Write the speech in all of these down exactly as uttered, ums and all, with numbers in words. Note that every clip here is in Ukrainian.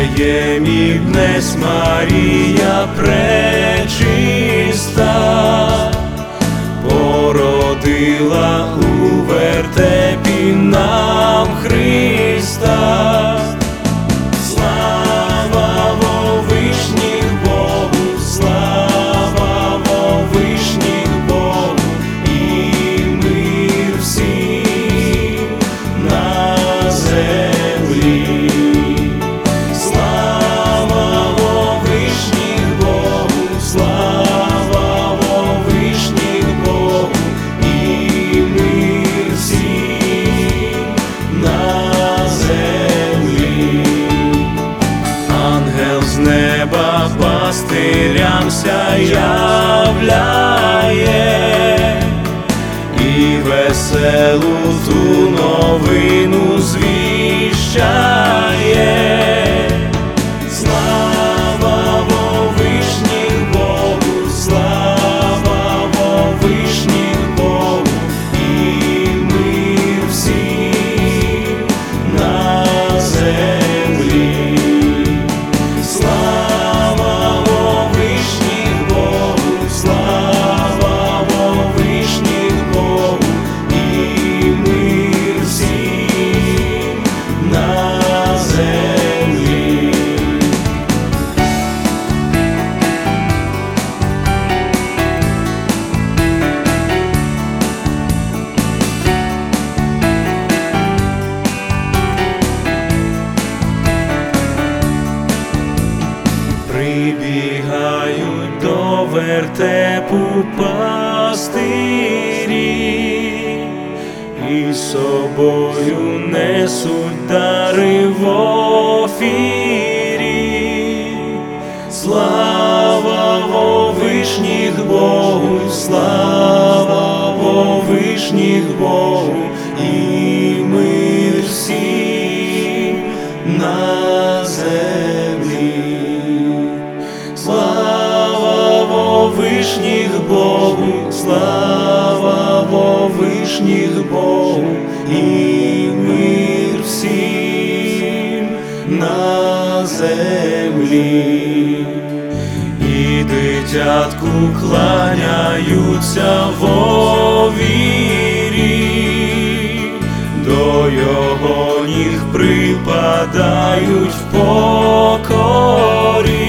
Вифлеємі днесь Марія пречиста породила у вертепі нам Христа. Слава вовишніх Богу, слава вовишніх Богу, і мир всім на землі. Слава вовишніх Богу, слава вовишніх Богу, і мир всім на землі. Ангел з неба пастирям ся являє і веселу ту новину звіщає. Слава вовишніх Богу, слава вовишніх Богу, і мир всім на землі. Слава вовишніх Богу, слава вовишніх Богу, і мир всім на землі. Прибігають до вертепу пастирі, і з собою несуть дари в офірі. Слава вовишніх Богу, слава вовишніх Богу, і мир всім на землі. Слава вовишніх Богу, слава вовишніх Богу, і мир всім на землі. І дитятку кланяються во вірі, до його ніг припадають в покорі.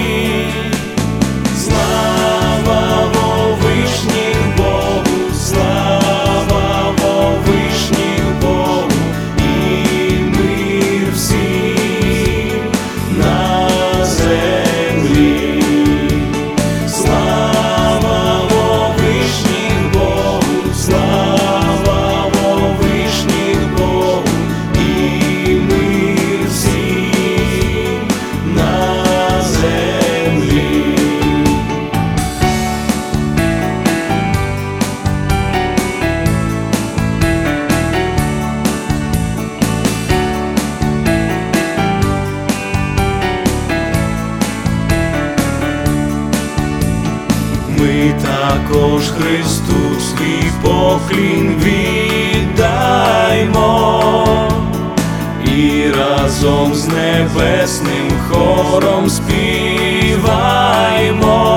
Слава вовишніх Богу, слава вовишніх Богу, і мир всім на землі. Слава вовишніх Богу, слава вовишніх Богу, і мир всім на землі. Ми також Христу свій поклін віддаймо і разом з небесним хором співаймо.